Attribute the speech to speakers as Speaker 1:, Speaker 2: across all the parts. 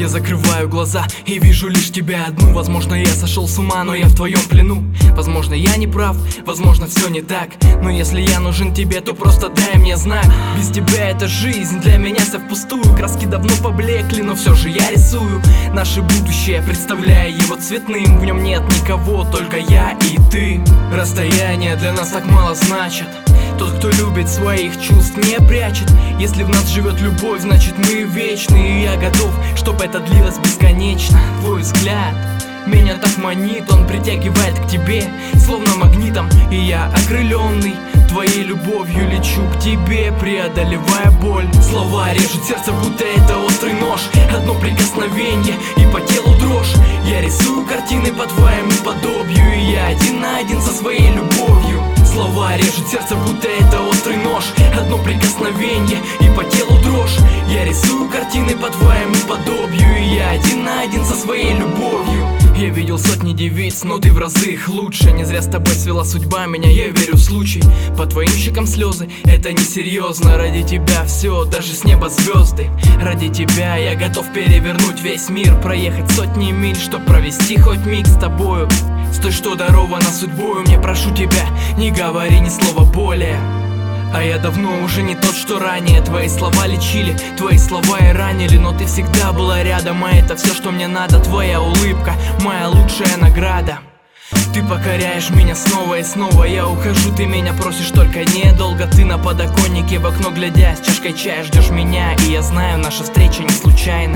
Speaker 1: Я закрываю глаза и вижу лишь тебя одну. Возможно, я сошел с ума, но я в твоем плену. Возможно, я не прав, возможно, все не так. Но если я нужен тебе, то просто дай мне знак. Без тебя эта жизнь для меня вся впустую. Краски давно поблекли, но все же я рисую наше будущее, представляя его цветным. В нем нет никого, только я и ты. Расстояние для нас так мало значит. Тот, кто любит, своих чувств не прячет. Если в нас живет любовь, значит мы вечны. И я готов, чтоб это длилось бесконечно. Твой взгляд меня так манит, он притягивает к тебе, словно магнитом. И я окрыленный твоей любовью лечу к тебе, преодолевая боль. Слова режут сердце, будто это острый нож. Одно прикосновение и по телу дрожь. Я рисую картины по твоему подобию, и я один на один со своей любовью. Слова режут сердце, будто это острый нож. Одно прикосновение и по телу дрожь. Я рисую картины по твоему подобию, и я один на один со своей любовью. Я видел сотни девиц, но ты в разы их лучше. Не зря с тобой свела судьба меня, я верю в случай. По твоим щекам слезы, это несерьезно. Ради тебя все, даже с неба звезды. Ради тебя я готов перевернуть весь мир, проехать сотни миль, чтоб провести хоть миг с тобою. С той, что дарована судьбою, мне прошу тебя, не говори ни слова более. А я давно уже не тот, что ранее. Твои слова лечили, твои слова и ранили. Но ты всегда была рядом, а это все, что мне надо. Твоя улыбка, моя лучшая награда. Ты покоряешь меня снова и снова. Я ухожу, ты меня просишь только недолго. Ты на подоконнике в окно глядя, с чашкой чая ждешь меня. И я знаю, наша встреча не случайна.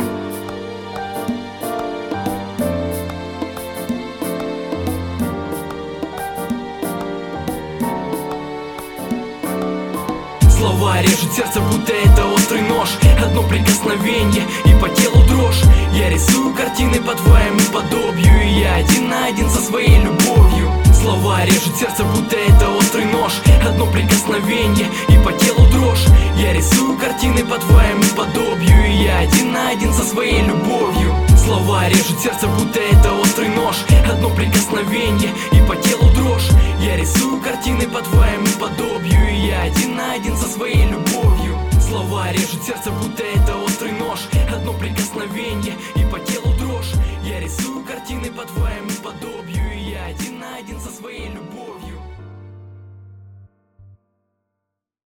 Speaker 1: Слова режут сердце, будто это острый нож. Одно прикосновение и по телу дрожь. Я рисую картины по твоему подобию, и я один на один со своей любовью. Слова режут сердце, будто это острый нож. Одно прикосновение и по телу дрожь. Я рисую картины по твоему подобию, и я один на один со своей любовью. Слова режут сердце, будто это острый нож. Одно прикосновение и по телу дрожь. Я рисую картины по твоему подобию, и я один на один со своей любовью. Слова режут сердце, будто это острый нож. Одно прикосновение и по телу дрожь. Я рисую картины по твоему подобию, и я один на один со своей любовью.